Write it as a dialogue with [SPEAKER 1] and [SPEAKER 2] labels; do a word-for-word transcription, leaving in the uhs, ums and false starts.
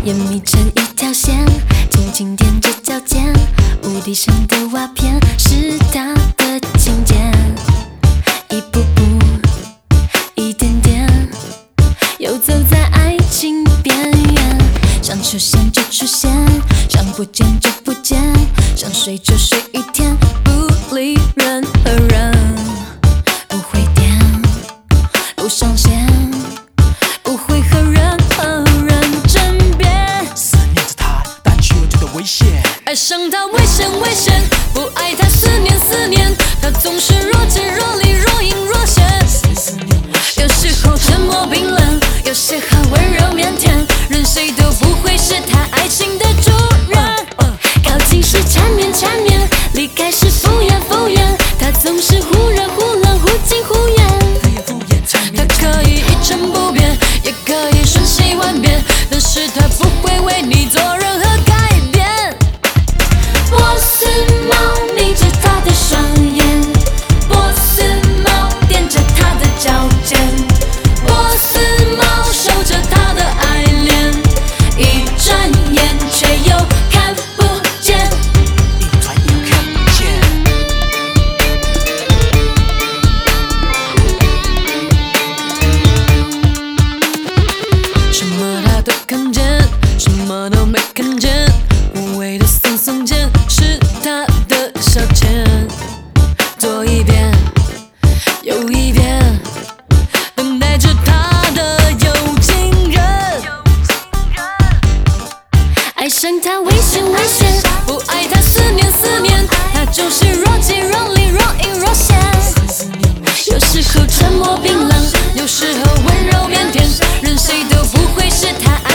[SPEAKER 1] 眼眯成一条线，轻轻踮着脚尖，屋顶上的瓦片是他的琴键，一步步，一点点，游走在爱情边缘，想出现就出现，想不见就不见，想睡就睡一天，不理任何人，不会颠，不上线。不会和任何人争辩，
[SPEAKER 2] 思念着他，但却又觉得危险。
[SPEAKER 1] 爱上他危险危险，不爱他思念思念，他总是若即若离，若隐若现。有时候沉默冰冷，有时候温柔腼腆，任谁都不会是他爱情的主人。靠近时缠绵缠绵，离开时敷衍敷衍，他总是忽热忽冷，忽近忽远。他可以一成不变，也可以瞬息万变，但是他不会为你做任何改变。波斯猫眯着他的双眼，波斯猫踮着他的脚尖，波斯猫守着他的爱恋，一转眼却又看不见，
[SPEAKER 2] 一转眼看不见。什么他都看见，什么都没看见，无谓的耸耸肩是他的消遣，左一遍右一遍，等待着他的有情人。爱上他危险危险，不爱他思念思念，他就是若即若离，若隐若现。有时候沉默冰冷，有时候温柔腼腆，任谁都不会是他爱